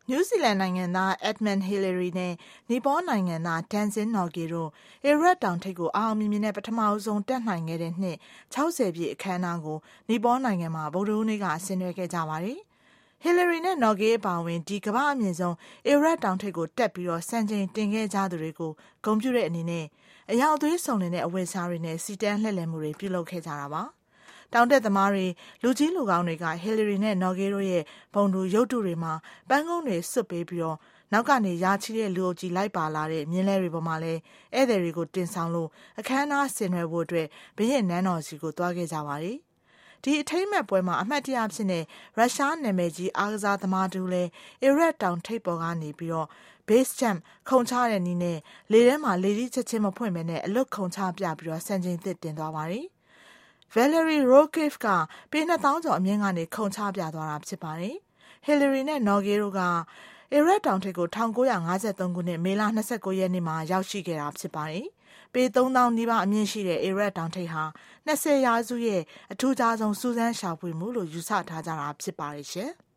နယူးဇီလန်နိုင်ငံသား Edmund Hillary နဲ့နီပေါနိုင်ငံသား Tenzin Norgay တို့ Ararat တောင်ထိပ်ကိုအောင်မြင်မြင်နဲ့ပထမဆုံးတက်နိုင်ခဲ့တဲ့နှစ်60ပြည့်အခမ်းအနားကိုနီပေါနိုင်ငံမှာဗုဒ္ဓဟူးနေ့ကဆင်နွှဲခဲ့ကြပါတယ်။ Hillary နဲ့ Norgay အပါအဝင်ဒီကမ္ဘာအမြင့်ဆုံး Ararat တောင်ထိပ်ကိုတက်ပြီးစံချိန်တင်ခဲ့ကြသူတွေကိုဂုဏ်ပြုတဲ့အနေနဲ့အယောင်အသွေးစုံလင်တဲ့အဝတ်အစားတွေနဲ့စီတန်းလှည့်လည်မှုတွေပြုလုပ်ခဲ့ကြတာပါ။တောင်တက်သမားတွေလူကြီးလူကောင်းတွေက Hillary နဲ့ Norgay တို့ရဲ့ပုံတူရုပ်တုတွေမှာပန်းကုန်းတွေစွတ်ပေးပြီးနောက်ကနေရာချီတဲ့လူအုပ်ကြီးလိုက်ပါလာတဲ့မြင်းလဲတွေပေါ်မှာလည်းဧည့်သည်တွေကိုတင်ဆောင်လို့အခမ်းအနားဆင်နွှဲဖို့အတွက်ဘုရင်နန်းတော်စီကိုသွားခဲ့ကြပါတယ်။ဒီအထိမ်းအမှတ်ပွဲမှာအမှတ်တရဖြစ်တဲ့ရုရှားနာမည်ကြီးအားကစားသမားတူလည်း Ararat တောင်ထိပ်ပေါ်ကနေပြီးbase jump ခုန်ချတဲ့နည်းနဲ့လေထဲမှာလေကြီးချက်ချင်းမဖွင့်ဘဲနဲ့အလွတ်ခုန်ချပြပြီးစံချိန်သစ်တင်သွားပါတယ်။ Valery Rokev ကပေ2000ကျော်အမြင့်ကနေခုန်ချပြသွားတာဖြစ်ပါတယ်။ Hillary နဲ့ Norgay တို့ကArarat တောင်ထိပ်ကို1953ခုနှစ်မေလ29ရက်နေ့မှာရောက်ရှိခဲ့တာဖြစ်ပါတယ်။ပေ3000နီးပါးအမြင့်ရှိတဲ့ Ararat တောင်ထိပ်ဟာ20ရာစုရဲ့အထူးခြားဆုံးစူးစမ်းရှာဖွေမှုလို့ယူဆထားကြတာဖြစ်ပါတယ်ရှင်။